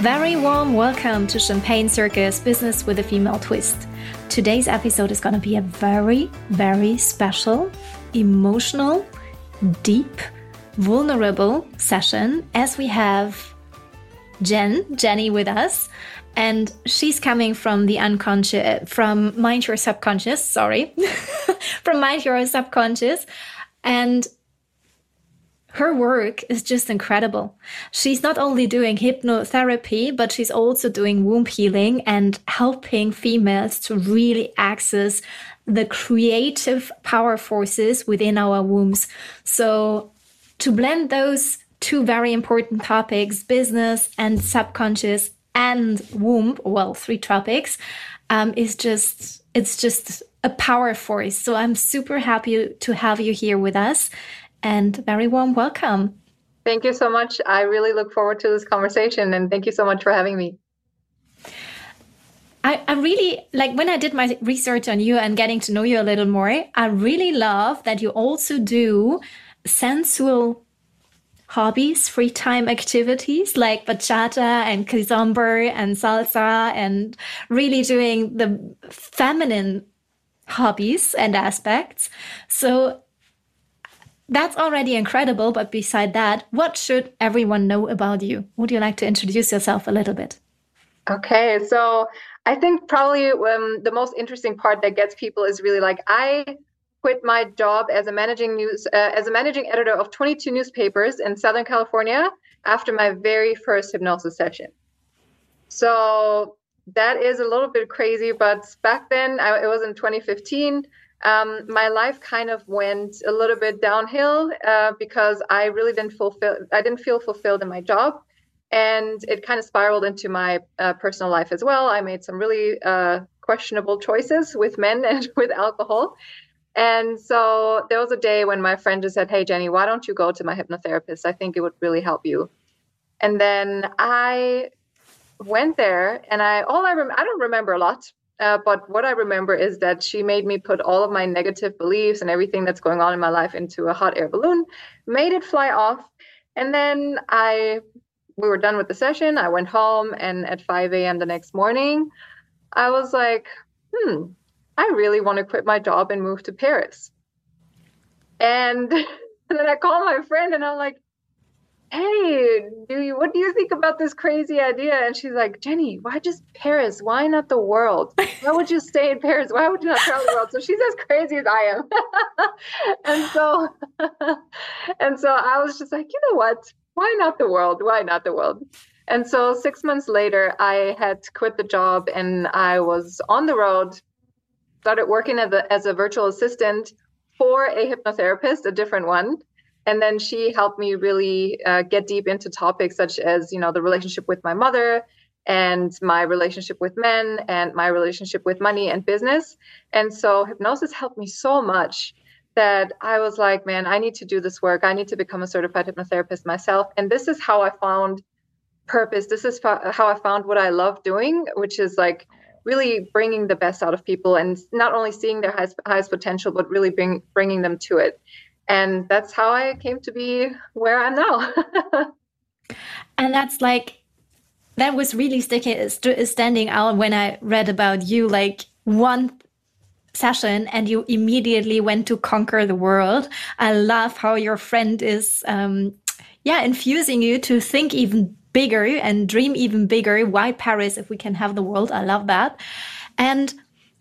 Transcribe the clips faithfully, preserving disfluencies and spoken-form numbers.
Very warm welcome to Champagne Circus Business with a Female Twist. Today's episode is going to be a very, very special, emotional, deep, vulnerable session as we have Jen, Jenny with us. And she's coming from the unconscious, from Mind Your Subconscious, sorry, from Mind Your Subconscious. And her work is just incredible. She's not only doing hypnotherapy, but she's also doing womb healing and helping females to really access the creative power forces within our wombs. So to blend those two very important topics, business and subconscious and womb, well, three topics, um, is just, it's just a power force. So I'm super happy to have you here with us. And very warm welcome. Thank you so much. I really look forward to this conversation, and thank you so much for having me. I, I really, like when I did my research on you and getting to know you a little more, I really love that you also do sensual hobbies, free time activities like bachata and kizomba and salsa, and really doing the feminine hobbies and aspects. So that's already incredible. But beside that, what should everyone know about you? Would you like to introduce yourself a little bit? Okay, so I think probably um, the most interesting part that gets people is really like I quit my job as a managing news uh, as a managing editor of twenty-two newspapers in Southern California after my very first hypnosis session. So that is a little bit crazy, but back then I, it was in twenty fifteen. Um, my life kind of went a little bit downhill uh, because I really didn't fulfill, I didn't feel fulfilled in my job, and it kind of spiraled into my uh, personal life as well. I made some really uh, questionable choices with men and with alcohol. And so there was a day when my friend just said, "Hey, Jenny, why don't you go to my hypnotherapist? I think it would really help you." And then I went there, and I, all I, rem- I don't remember a lot. Uh, but what I remember is that she made me put all of my negative beliefs and everything that's going on in my life into a hot air balloon, made it fly off. And then I, we were done with the session. I went home, and at five a.m. the next morning, I was like, hmm, I really want to quit my job and move to Paris. And, and then I called my friend, and I'm like, "Hey, do you, what do you think about this crazy idea?" And she's like, "Jenny, why just Paris? Why not the world? Why would you stay in Paris? Why would you not travel the world?" So she's as crazy as I am. and so, and so I was just like, you know what? Why not the world? Why not the world? And so six months later, I had quit the job, and I was on the road, started working as a, as a virtual assistant for a hypnotherapist, a different one. And then she helped me really uh, get deep into topics such as, you know, the relationship with my mother and my relationship with men and my relationship with money and business. And so hypnosis helped me so much that I was like, man, I need to do this work. I need to become a certified hypnotherapist myself. And this is how I found purpose. This is how I found what I love doing, which is like really bringing the best out of people and not only seeing their highest, highest potential, but really bring, bringing them to it. And that's how I came to be where I'm now. And that's like, that was really sticking, standing out when I read about you, like one session and you immediately went to conquer the world. I love how your friend is, um, yeah, infusing you to think even bigger and dream even bigger. Why Paris if we can have the world? I love that. And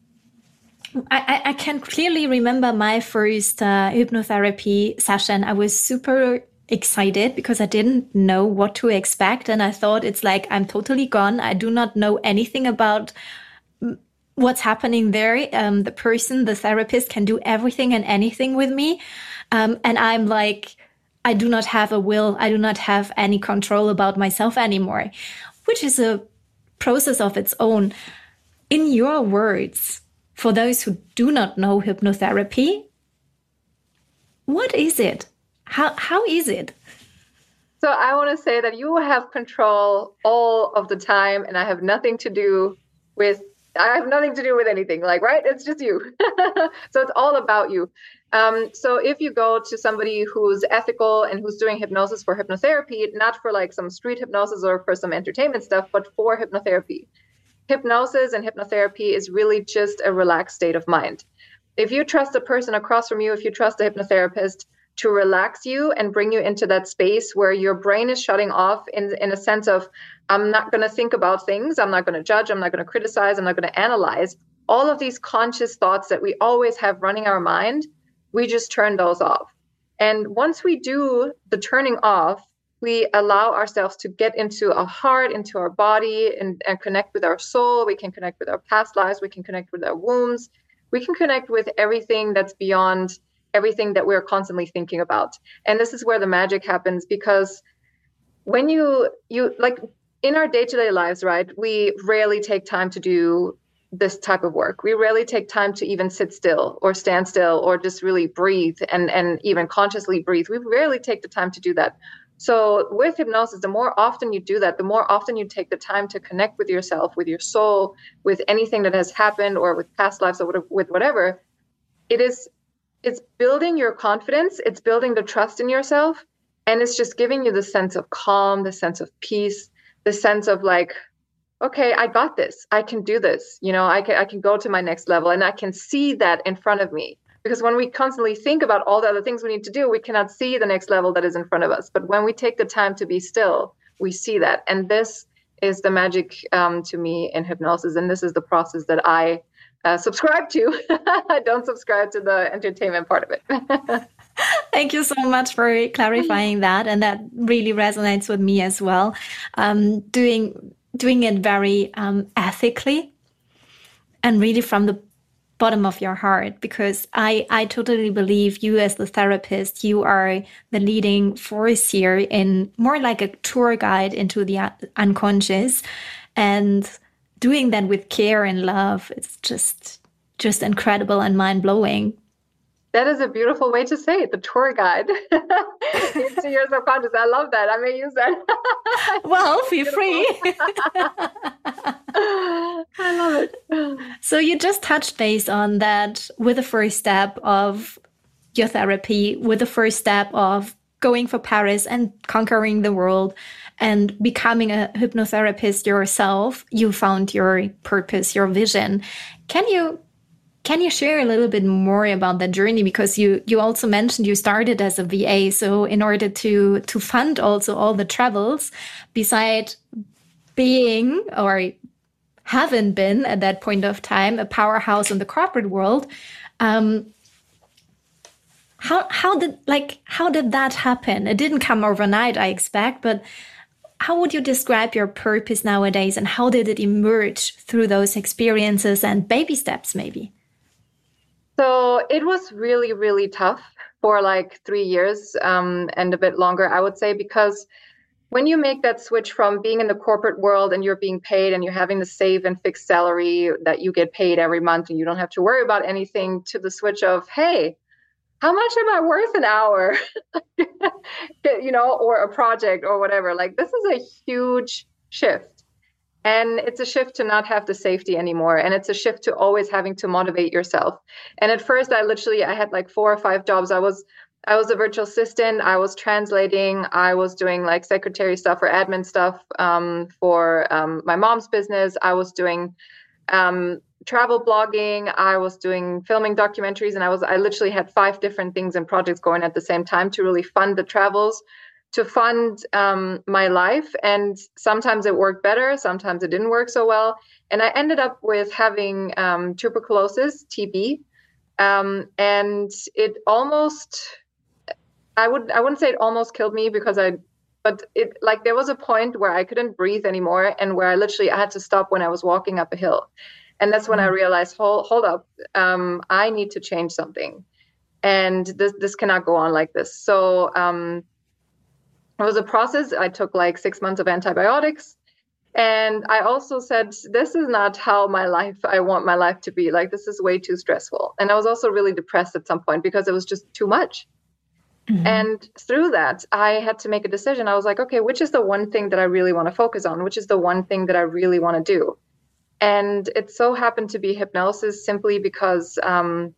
I, I can clearly remember my first uh, hypnotherapy session. I was super excited because I didn't know what to expect. And I thought it's like, I'm totally gone. I do not know anything about what's happening there. Um, the person, the therapist can do everything and anything with me. Um, and I'm like, I do not have a will. I do not have any control about myself anymore, which is a process of its own. In your words, for those who do not know hypnotherapy, what is it? How how is it? So I want to say that you have control all of the time, and I have nothing to do with I have nothing to do with anything, like, right? It's just you. So it's all about you. Um, so if you go to somebody who's ethical and who's doing hypnosis for hypnotherapy, not for like some street hypnosis or for some entertainment stuff, but for hypnotherapy, hypnosis and hypnotherapy is really just a relaxed state of mind. If you trust the person across from you, if you trust the hypnotherapist to relax you and bring you into that space where your brain is shutting off in, in a sense of, I'm not going to think about things, I'm not going to judge, I'm not going to criticize, I'm not going to analyze, all of these conscious thoughts that we always have running our mind, we just turn those off. And once we do the turning off, we allow ourselves to get into our heart, into our body, and, and connect with our soul. We can connect with our past lives. We can connect with our wombs. We can connect with everything that's beyond everything that we're constantly thinking about. And this is where the magic happens, because when you, you like in our day-to-day lives, right, we rarely take time to do this type of work. We rarely take time to even sit still or stand still or just really breathe and, and even consciously breathe. We rarely take the time to do that. So with hypnosis, the more often you do that, the more often you take the time to connect with yourself, with your soul, with anything that has happened or with past lives or with whatever, it is, it's building your confidence, it's building the trust in yourself, and it's just giving you the sense of calm, the sense of peace, the sense of like, okay, I got this, I can do this, you know, I can, I can go to my next level, and I can see that in front of me. Because when we constantly think about all the other things we need to do, we cannot see the next level that is in front of us. But when we take the time to be still, we see that. And this is the magic um, to me in hypnosis. And this is the process that I uh, subscribe to. I don't subscribe to the entertainment part of it. Thank you so much for clarifying that. And that really resonates with me as well. Um, doing, doing it very um, ethically and really from the bottom of your heart, because I, I totally believe you as the therapist, you are the leading force here in more like a tour guide into the unconscious, and doing that with care and love. It's just, just incredible and mind blowing. That is a beautiful way to say it, the tour guide into your subconscious. I love that. I may use that. Well, feel free. I love it. So you just touched base on that with the first step of your therapy, with the first step of going for Paris and conquering the world and becoming a hypnotherapist yourself. You found your purpose, your vision. Can you Can you share a little bit more about that journey? Because you you also mentioned you started as a V A. So in order to to fund also all the travels, beside being or haven't been at that point of time a powerhouse in the corporate world, um, how how did like how did that happen? It didn't come overnight, I expect, but how would you describe your purpose nowadays, and how did it emerge through those experiences and baby steps, maybe? So it was really, really tough for like three years um, and a bit longer, I would say, because when you make that switch from being in the corporate world and you're being paid and you're having the safe and fixed salary that you get paid every month and you don't have to worry about anything, to the switch of, hey, how much am I worth an hour, you know, or a project or whatever. Like, this is a huge shift. And it's a shift to not have the safety anymore. And it's a shift to always having to motivate yourself. And at first, I literally, I had like four or five jobs. I was, I was a virtual assistant. I was translating. I was doing like secretary stuff or admin stuff um, for um, my mom's business. I was doing um, travel blogging. I was doing filming documentaries. And I was, I literally had five different things and projects going at the same time to really fund the travels, to fund um, my life. And sometimes it worked better, sometimes it didn't work so well. And I ended up with having um, tuberculosis, T B. Um, and it almost, I would, I wouldn't say it almost killed me, because I, but it like there was a point where I couldn't breathe anymore, and where I literally I had to stop when I was walking up a hill. And that's when I realized, hold, hold up, um, I need to change something. And this, this cannot go on like this. So, um, it was a process. I took like six months of antibiotics. And I also said, this is not how my life, I want my life to be. Like, this is way too stressful. And I was also really depressed at some point because it was just too much. Mm-hmm. And through that, I had to make a decision. I was like, okay, which is the one thing that I really want to focus on? Which is the one thing that I really want to do? And it so happened to be hypnosis simply because um,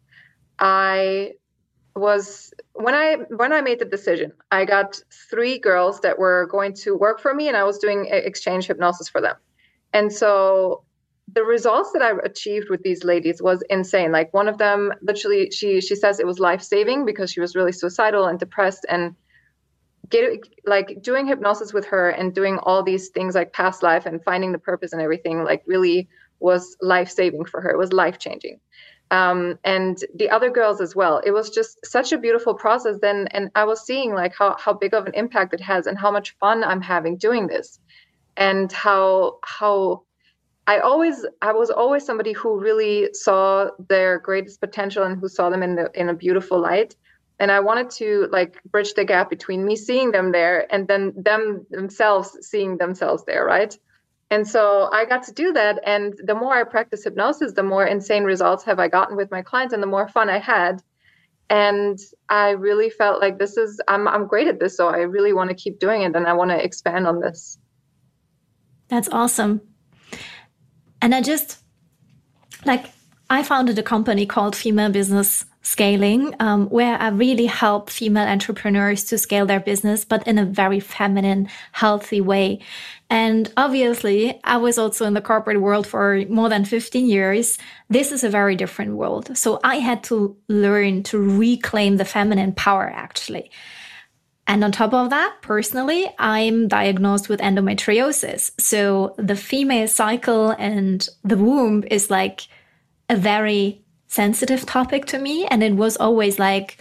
I was when I when I made the decision, I got three girls that were going to work for me, and I was doing exchange hypnosis for them. And so the results that I achieved with these ladies was insane. Like one of them, literally, she she says it was life-saving because she was really suicidal and depressed, and get like doing hypnosis with her and doing all these things like past life and finding the purpose and everything, like really was life-saving for her. It was life-changing. Um, and the other girls as well. It was just such a beautiful process then, and I was seeing like how how big of an impact it has and how much fun I'm having doing this, and how how I always I was always somebody who really saw their greatest potential and who saw them in the in a beautiful light. And I wanted to like bridge the gap between me seeing them there and then them themselves seeing themselves there, right? And so I got to do that. And the more I practice hypnosis, the more insane results have I gotten with my clients and the more fun I had. And I really felt like this is, I'm, I'm great at this. So I really want to keep doing it. And I want to expand on this. That's awesome. And I just, like, I founded a company called Female Business Scaling, um, where I really help female entrepreneurs to scale their business, but in a very feminine, healthy way. And obviously, I was also in the corporate world for more than fifteen years. This is a very different world. So I had to learn to reclaim the feminine power, actually. And on top of that, personally, I'm diagnosed with endometriosis. So the female cycle and the womb is like a very sensitive topic to me. And it was always like,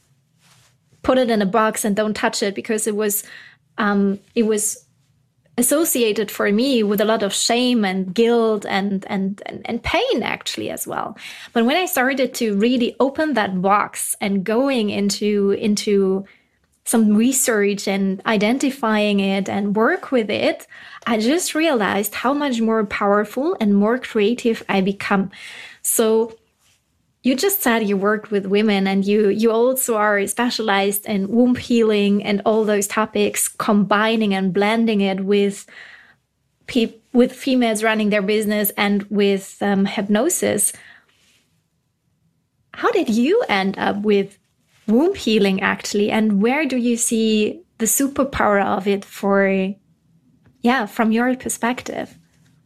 put it in a box and don't touch it, because it was, um, it was associated for me with a lot of shame and guilt and, and, and, and pain actually as well. But when I started to really open that box and going into, into some research and identifying it and work with it, I just realized how much more powerful and more creative I become. So you just said you worked with women, and you you also are specialized in womb healing and all those topics, combining and blending it with pe- with females running their business and with um, hypnosis. How did you end up with womb healing actually, and where do you see the superpower of it for, yeah, from your perspective?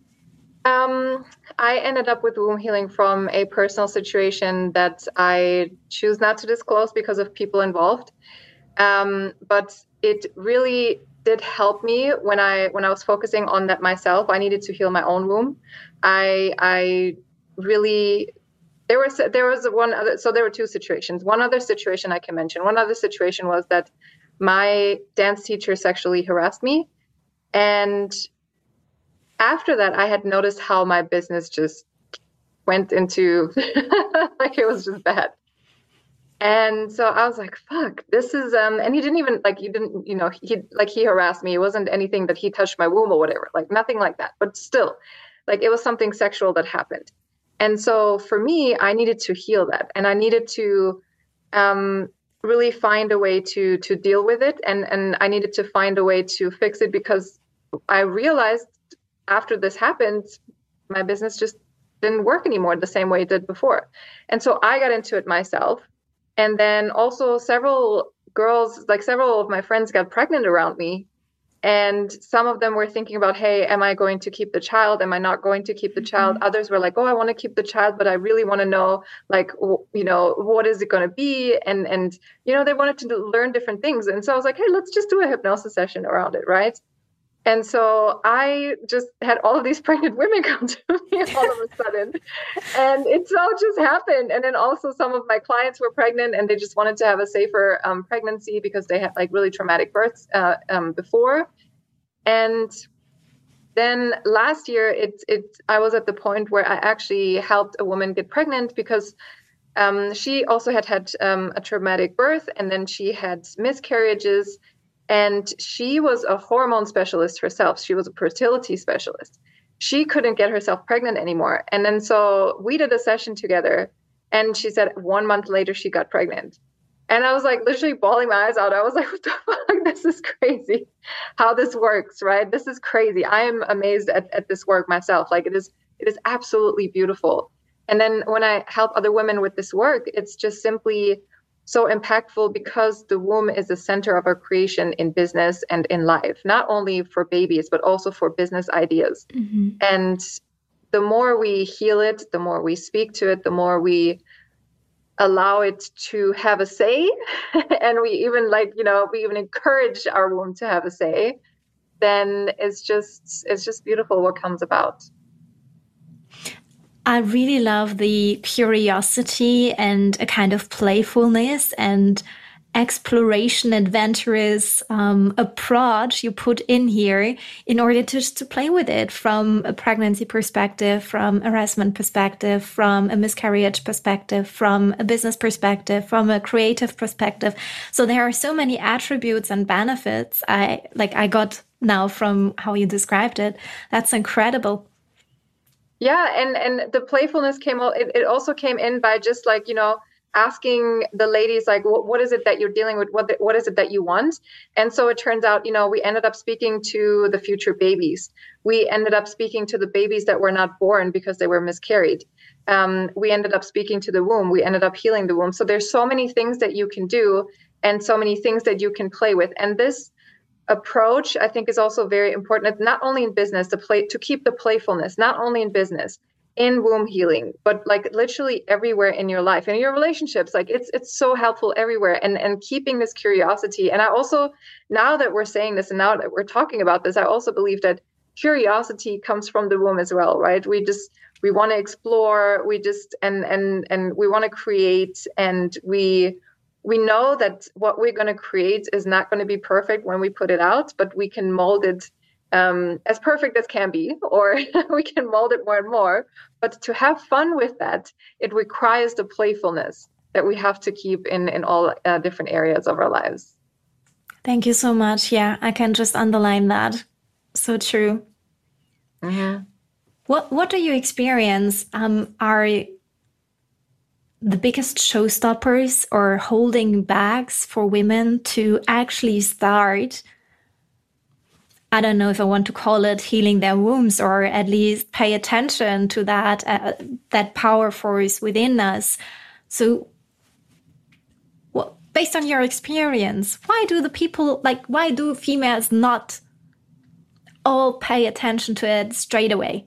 Um, I ended up with womb healing from a personal situation that I choose not to disclose because of people involved. Um, but it really did help me when I when I was focusing on that myself. I needed to heal my own womb. I I really there was there was one other so there were two situations. One other situation I can mention. One other situation was that my dance teacher sexually harassed me, and after that, I had noticed how my business just went into like it was just bad. And so I was like, fuck, this is um and he didn't even like he didn't, you know, he like he harassed me. It wasn't anything that he touched my womb or whatever, like nothing like that. But still, like it was something sexual that happened. And so for me, I needed to heal that. And I needed to um really find a way to to deal with it. And and I needed to find a way to fix it, because I realized after this happened, my business just didn't work anymore the same way it did before. And so I got into it myself. And then also several girls, like several of my friends got pregnant around me. And some of them were thinking about, hey, am I going to keep the child? Am I not going to keep the child? Mm-hmm. Others were like, oh, I want to keep the child, but I really want to know, like, you know, what is it going to be? And, and, you know, they wanted to learn different things. And so I was like, hey, let's just do a hypnosis session around it, right? And so I just had all of these pregnant women come to me all of a sudden. And it all just happened. And then also some of my clients were pregnant and they just wanted to have a safer um, pregnancy because they had like really traumatic births uh, um, before. And then last year, it, it I was at the point where I actually helped a woman get pregnant because um, she also had had um, a traumatic birth, and then she had miscarriages. And she was a hormone specialist herself. She was a fertility specialist. She couldn't get herself pregnant anymore. And then so we did a session together, and she said one month later she got pregnant. And I was like literally bawling my eyes out. I was like, what the fuck? This is crazy how this works, right? This is crazy. I am amazed at, at this work myself. Like it is, It is absolutely beautiful. And then when I help other women with this work, it's just simply so impactful because the womb is the center of our creation in business and in life, not only for babies, but also for business ideas. Mm-hmm. And the more we heal it, the more we speak to it, the more we allow it to have a say. And we even like, you know, we even encourage our womb to have a say, then it's just, it's just beautiful what comes about. I really love the curiosity and a kind of playfulness and exploration, adventurous um, approach you put in here in order to just to play with it from a pregnancy perspective, from a harassment perspective, from a miscarriage perspective, from a business perspective, from a creative perspective. So there are so many attributes and benefits I like I got now from how you described it. That's incredible. Yeah, and and the playfulness came out. It, it also came in by just like, you know, asking the ladies like, what, what is it that you're dealing with? What the, what is it that you want? And so it turns out, you know, we ended up speaking to the future babies. We ended up speaking to the babies that were not born because they were miscarried. Um, we ended up speaking to the womb. We ended up healing the womb. So there's so many things that you can do and so many things that you can play with. And this approach, I think, is also very important, not only in business, to play, to keep the playfulness, not only in business, in womb healing, but like literally everywhere in your life, in your relationships. Like it's it's so helpful everywhere, and and keeping this curiosity. And I also, now that we're saying this and now that we're talking about this, I also believe that curiosity comes from the womb as well, right? We just we want to explore, we just and and and we want to create, and we we know that what we're going to create is not going to be perfect when we put it out, but we can mold it um, as perfect as can be, or we can mold it more and more. But to have fun with that, it requires the playfulness that we have to keep in, in all uh, different areas of our lives. Thank you so much. Yeah, I can just underline that. So true. Mm-hmm. What, what do you experience um, are the biggest showstoppers or holding backs for women to actually start, I don't know if I want to call it healing their wombs, or at least pay attention to that, uh, that power force within us? So well, based on your experience, why do the people, like, why do females not all pay attention to it straight away?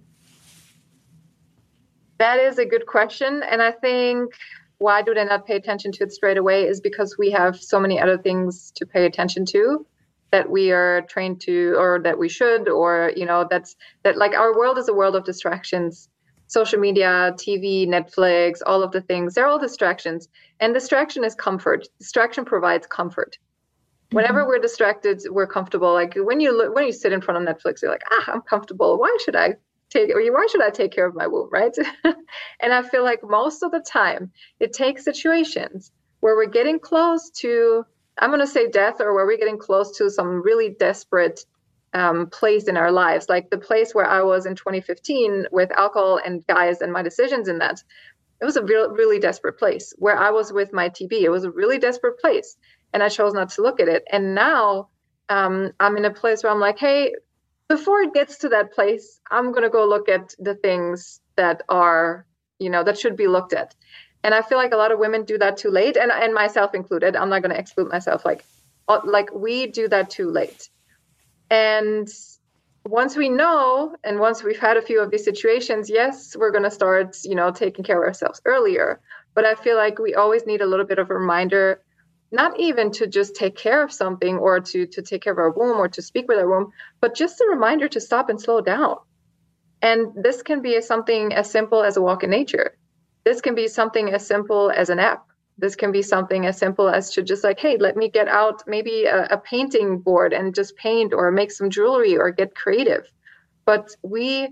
That is a good question. And I think why do they not pay attention to it straight away is because we have so many other things to pay attention to that we are trained to, or that we should, or, you know, that's that like our world is a world of distractions. Social media, T V, Netflix, all of the things, they're all distractions. And distraction is comfort. Distraction provides comfort. Mm-hmm. Whenever we're distracted, we're comfortable. Like when you look, when you sit in front of Netflix, you're like, ah, I'm comfortable. Why should I take or why should I take care of my womb, right? And I feel like most of the time it takes situations where we're getting close to, I'm going to say death, or where we're getting close to some really desperate um, place in our lives. Like the place where I was in twenty fifteen with alcohol and guys and my decisions in that. It was a real, really desperate place. Where I was with my T B, it was a really desperate place. And I chose not to look at it. And now um, I'm in a place where I'm like, hey, before it gets to that place, I'm going to go look at the things that are, you know, that should be looked at. And I feel like a lot of women do that too late, and, and myself included. I'm not going to exclude myself. Like, like we do that too late. And once we know, and once we've had a few of these situations, yes, we're going to start, you know, taking care of ourselves earlier. But I feel like we always need a little bit of a reminder, not even to just take care of something or to, to take care of our womb or to speak with our womb, but just a reminder to stop and slow down. And this can be something as simple as a walk in nature. This can be something as simple as an app. This can be something as simple as to just like, hey, let me get out maybe a, a painting board and just paint or make some jewelry or get creative. But we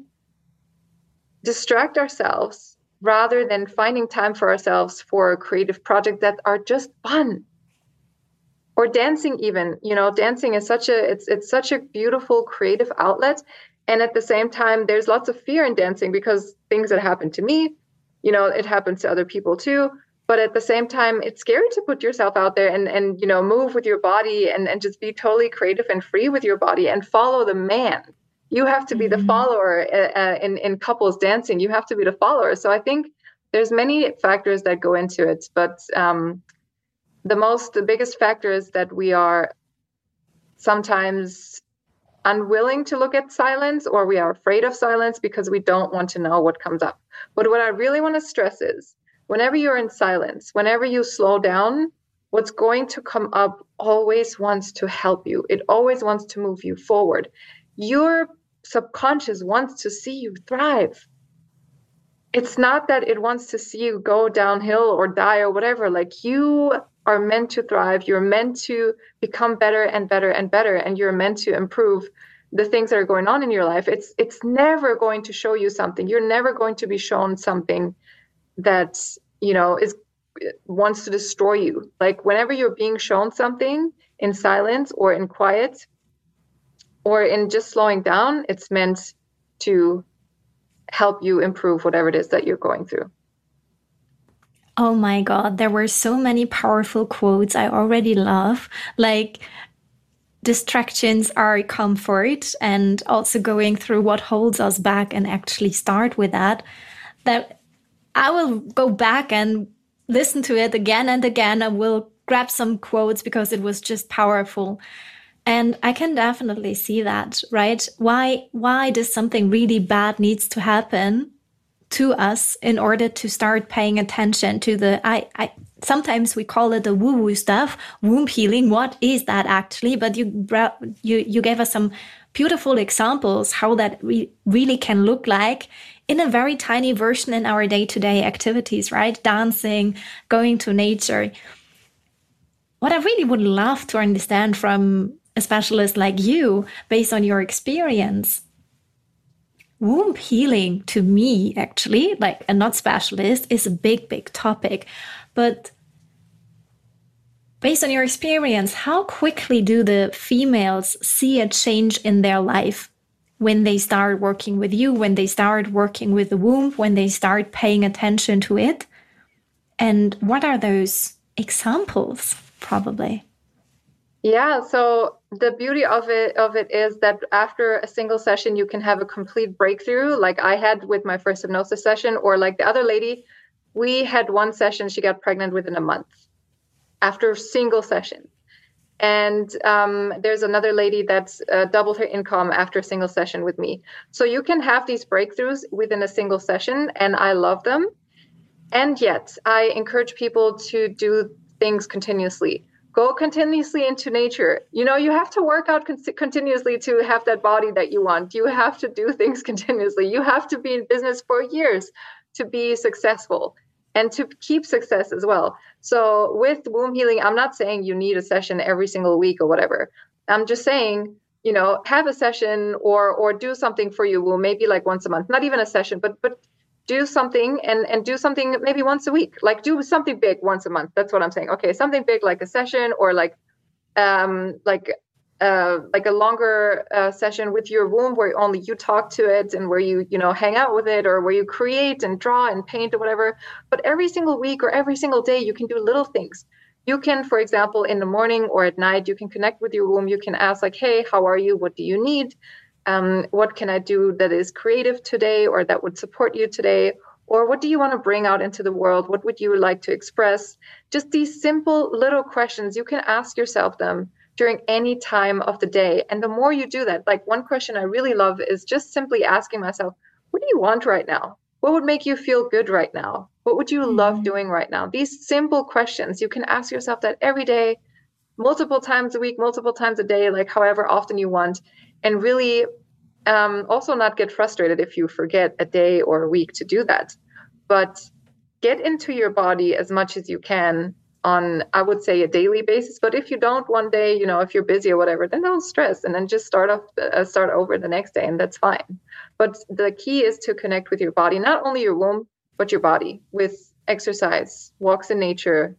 distract ourselves rather than finding time for ourselves for creative projects that are just fun. Or dancing even, you know, dancing is such a, it's it's such a beautiful creative outlet. And at the same time, there's lots of fear in dancing because things that happen to me, you know, it happens to other people too. But at the same time, it's scary to put yourself out there and, and you know, move with your body and, and just be totally creative and free with your body and follow the man. You have to be the Mm-hmm. follower uh, in, in couples dancing. You have to be the follower. So I think there's many factors that go into it, but um, the most, the biggest factor is that we are sometimes unwilling to look at silence, or we are afraid of silence because we don't want to know what comes up. But what I really want to stress is whenever you're in silence, whenever you slow down, what's going to come up always wants to help you. It always wants to move you forward. Your subconscious wants to see you thrive. It's not that it wants to see you go downhill or die or whatever. Like, you are meant to thrive. You're meant to become better and better and better, and you're meant to improve the things that are going on in your life. It's it's never going to show you something. You're never going to be shown something that, you know, is wants to destroy you. Like, whenever you're being shown something in silence or in quiet or in just slowing down, it's meant to help you improve whatever it is that you're going through. Oh my God, there were so many powerful quotes I already love. Like, distractions are comfort, and also going through what holds us back and actually start with that. That I will go back and listen to it again and again. I will grab some quotes because it was just powerful. And I can definitely see that, right? Why, why does something really bad needs to happen to us in order to start paying attention to the, I, I, sometimes we call it the woo-woo stuff, womb healing. What is that actually? But you, you, you gave us some beautiful examples how that re- really can look like in a very tiny version in our day-to-day activities, right? Dancing, going to nature. What I really would love to understand from a specialist like you, based on your experience, womb healing to me, actually, like a not specialist, is a big, big topic. But based on your experience, how quickly do the females see a change in their life when they start working with you, when they start working with the womb, when they start paying attention to it? And what are those examples, probably? Yeah, so the beauty of it of it is that after a single session, you can have a complete breakthrough, like I had with my first hypnosis session, or like the other lady, we had one session, she got pregnant within a month after a single session. And um, there's another lady that's uh, doubled her income after a single session with me. So you can have these breakthroughs within a single session, and I love them. And yet, I encourage people to do things continuously. Go continuously into nature. You know, you have to work out con- continuously to have that body that you want. You have to do things continuously. You have to be in business for years to be successful and to keep success as well. So with womb healing, I'm not saying you need a session every single week or whatever. I'm just saying, you know, have a session or or do something for your womb, maybe like once a month, not even a session, but but do something and, and do something maybe once a week, like do something big once a month. That's what I'm saying. Okay, something big like a session, or like um, like uh, like a longer uh, session with your womb where only you talk to it and where you, you know, hang out with it, or where you create and draw and paint or whatever. But every single week or every single day, you can do little things. You can, for example, in the morning or at night, you can connect with your womb. You can ask like, hey, how are you? What do you need? Um, what can I do that is creative today, or that would support you today? Or what do you want to bring out into the world? What would you like to express? Just these simple little questions, you can ask yourself them during any time of the day. And the more you do that, like one question I really love is just simply asking myself, what do you want right now? What would make you feel good right now? What would you mm-hmm. love doing right now? These simple questions, you can ask yourself that every day, multiple times a week, multiple times a day, like however often you want. And really um, also not get frustrated if you forget a day or a week to do that. But get into your body as much as you can on, I would say, a daily basis. But if you don't one day, you know, if you're busy or whatever, then don't stress, and then just start off, uh, start over the next day, and that's fine. But the key is to connect with your body, not only your womb, but your body, with exercise, walks in nature.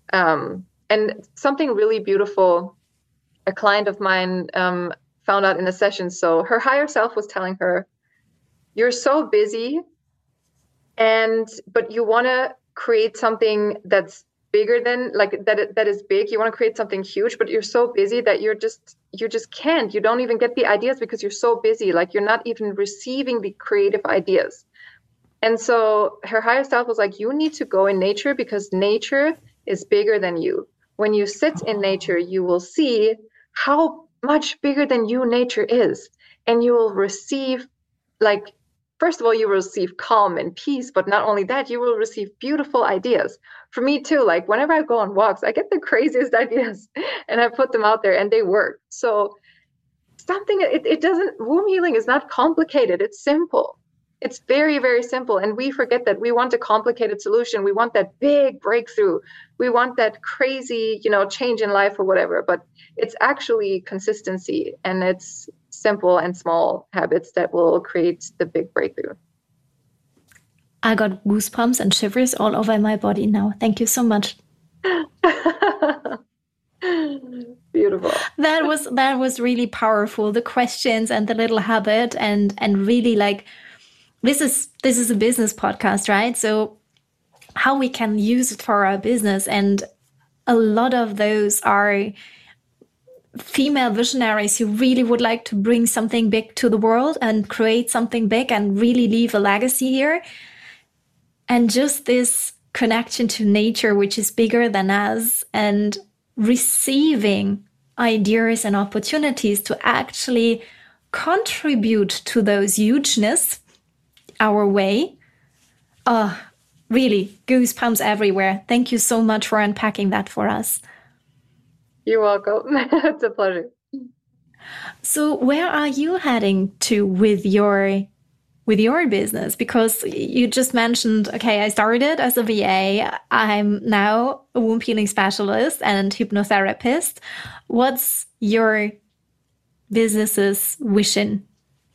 Um, and something really beautiful, a client of mine um, found out in a session. So her higher self was telling her, you're so busy, and but you want to create something that's bigger than like that it, that is big. You want to create something huge, but you're so busy that you're just you just can't. You don't even get the ideas because you're so busy. Like you're not even receiving the creative ideas. And so her higher self was like, you need to go in nature because nature is bigger than you. When you sit in nature, you will see how much bigger than you nature is. And you will receive, like, first of all, you will receive calm and peace, but not only that, you will receive beautiful ideas. For me too, like whenever I go on walks, I get the craziest ideas and I put them out there and they work. So something, it, it doesn't, womb healing is not complicated. It's simple. It's very, very simple. And we forget that we want a complicated solution. We want that big breakthrough. We want that crazy, you know, change in life or whatever. But it's actually consistency, and it's simple and small habits that will create the big breakthrough. I got goosebumps and shivers all over my body now. Thank you so much. Beautiful. That was that was really powerful. The questions and the little habit and and really like this is this is a business podcast, right? So how we can use it for our business, and a lot of those are female visionaries who really would like to bring something big to the world and create something big and really leave a legacy here. And just this connection to nature, which is bigger than us, and receiving ideas and opportunities to actually contribute to those hugeness our way. Oh, really, goosebumps everywhere. Thank you so much for unpacking that for us. You're welcome. It's a pleasure. So where are you heading to with your with your business? Because you just mentioned, okay, I started as a V A. I'm now a womb healing specialist and hypnotherapist. What's your business's vision?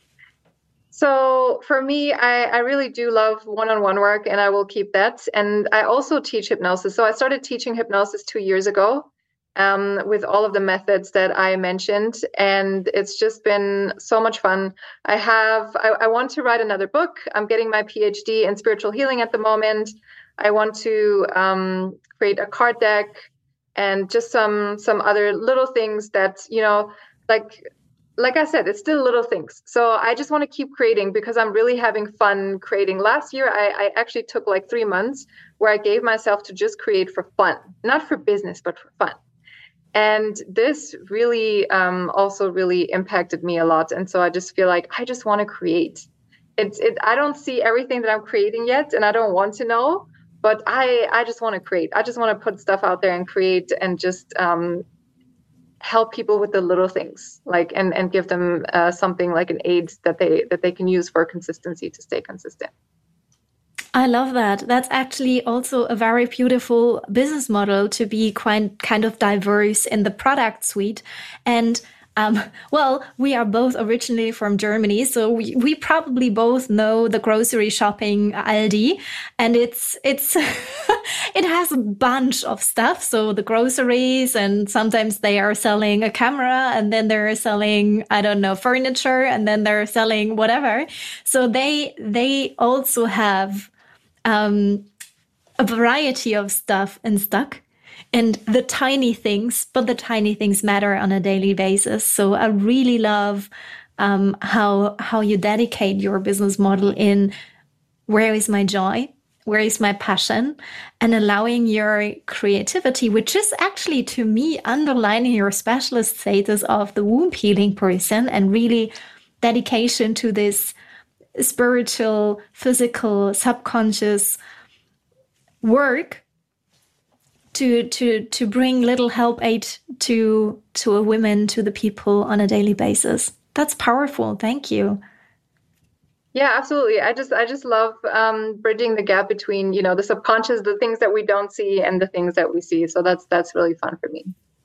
So for me, I, I really do love one-on-one work, and I will keep that. And I also teach hypnosis. So I started teaching hypnosis two years ago um, with all of the methods that I mentioned. And it's just been so much fun. I have, I, I want to write another book. I'm getting my P H D in spiritual healing at the moment. I want to um, create a card deck and just some some other little things that, you know, like Like I said, it's still little things. So I just want to keep creating because I'm really having fun creating. Last year, I, I actually took like three months where I gave myself to just create for fun, not for business, but for fun. And this really um, also really impacted me a lot. And so I just feel like I just want to create. It's it. I don't see everything that I'm creating yet, and I don't want to know, but I, I just want to create. I just want to put stuff out there and create and just um, help people with the little things, like and and give them uh, something like an aid that they that they can use for consistency to stay consistent. I love that. That's actually also a very beautiful business model, to be quite kind of diverse in the product suite. And um, well, we are both originally from Germany, so we, we probably both know the grocery shopping Aldi, and it's it's it has a bunch of stuff. So the groceries, and sometimes they are selling a camera, and then they're selling, I don't know, furniture, and then they're selling whatever. So they they also have um, a variety of stuff in stock. And the tiny things, but the tiny things matter on a daily basis. So I really love um, how how you dedicate your business model in where is my joy, where is my passion, and allowing your creativity, which is actually, to me, underlining your specialist status of the womb healing person, and really dedication to this spiritual, physical, subconscious work to to to bring little help aid to to a women, to the people on a daily basis. That's powerful. Thank you. Yeah, absolutely. I just I just love um, bridging the gap between, you know, the subconscious, the things that we don't see, and the things that we see. So that's that's really fun for me.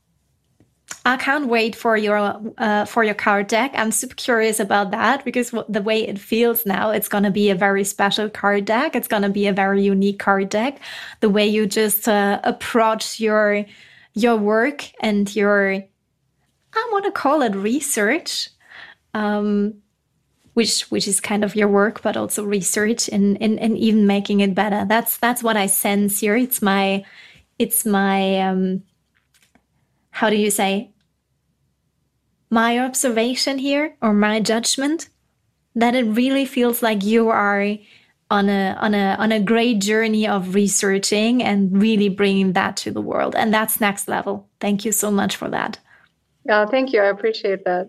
I can't wait for your uh, for your card deck. I'm super curious about that, because the way it feels now, it's going to be a very special card deck. It's going to be a very unique card deck. The way you just uh, approach your your work and your, I want to call it research, um, which which is kind of your work, but also research and and and even making it better. That's that's what I sense here. It's my it's my, um, how do you say, my observation here or my judgment that it really feels like you are on a on a on a great journey of researching and really bringing that to the world, and that's next level. Thank you so much for that. Yeah, thank you. I appreciate that.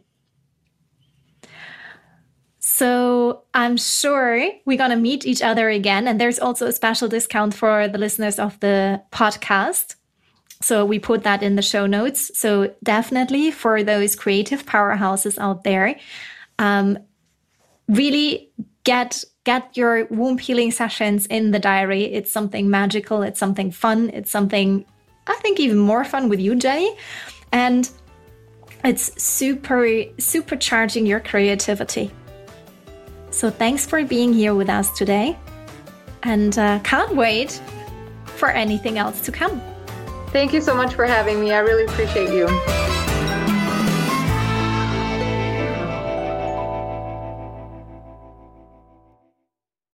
So I'm sure we're going to meet each other again. And there's also a special discount for the listeners of the podcast. So we put that in the show notes. So definitely for those creative powerhouses out there, um, really get get your womb healing sessions in the diary. It's something magical. It's something fun. It's something, I think, even more fun with you, Jenny. And it's super, supercharging your creativity. So thanks for being here with us today. And uh, can't wait for anything else to come. Thank you so much for having me. I really appreciate you.